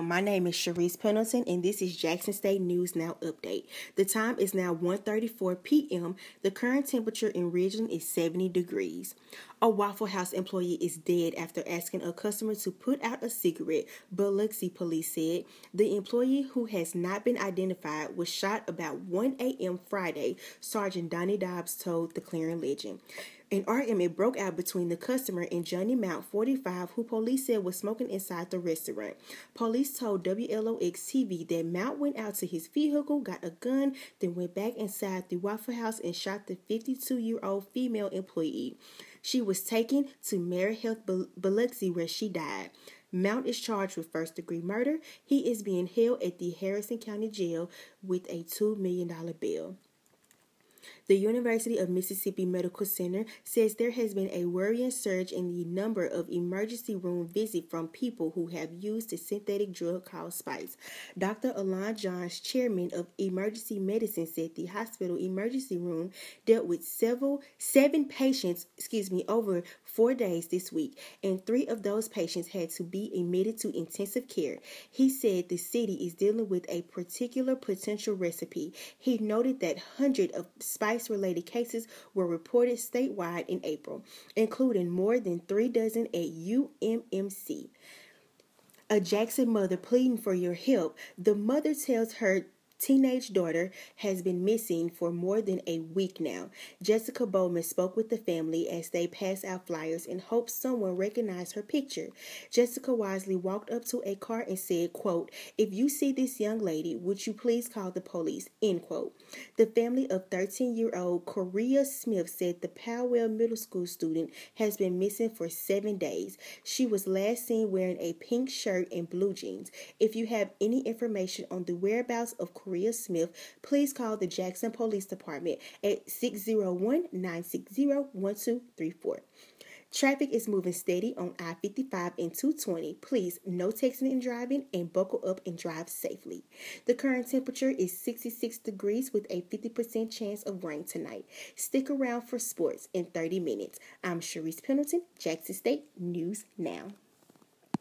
my name is Sharice Pendleton, and this is Jackson State News Now Update. The time is now 1:34 p.m. The current temperature in Ridgeland is 70 degrees. A Waffle House employee is dead after asking a customer to put out a cigarette, Biloxi police said. The employee, who has not been identified, was shot about 1 a.m. Friday, Sergeant Donnie Dobbs told the Clarion Ledger. An argument broke out between the customer and Johnny Mount, 45, who police said was smoking inside the restaurant. Police told WLOX-TV that Mount went out to his vehicle, got a gun, then went back inside the Waffle House and shot the 52-year-old female employee. She was taken to Mary Health Biloxi, where she died. Mount is charged with first-degree murder. He is being held at the Harrison County Jail with a $2 million bail. The University of Mississippi Medical Center says there has been a worrying surge in the number of emergency room visits from people who have used the synthetic drug called Spice. Dr. Alon Johns, chairman of emergency medicine, said the hospital emergency room dealt with seven patients, over 4 days this week, and 3 of those patients had to be admitted to intensive care. He said the city is dealing with a particular potential recipe. He noted that hundreds of Spice-related cases were reported statewide in April, including more than 3 dozen at UMMC. A Jackson mother pleading for your help. The mother tells her teenage daughter has been missing for more than a week now. Jessica Bowman spoke with the family as they passed out flyers in hopes someone recognized her picture. Jessica wisely walked up to a car and said, quote, "If you see this young lady, would you please call the police?" End quote. The family of 13-year-old Korea Smith said the Powell Middle School student has been missing for 7 days. She was last seen wearing a pink shirt and blue jeans. If you have any information on the whereabouts of Korea Smith, please call the Jackson Police Department at 601-960-1234. Traffic is moving steady on I-55 and 220. Please, no texting and driving, and buckle up and drive safely. The current temperature is 66 degrees with a 50% chance of rain tonight. Stick around for sports in 30 minutes. I'm Sharice Pendleton, Jackson State News Now.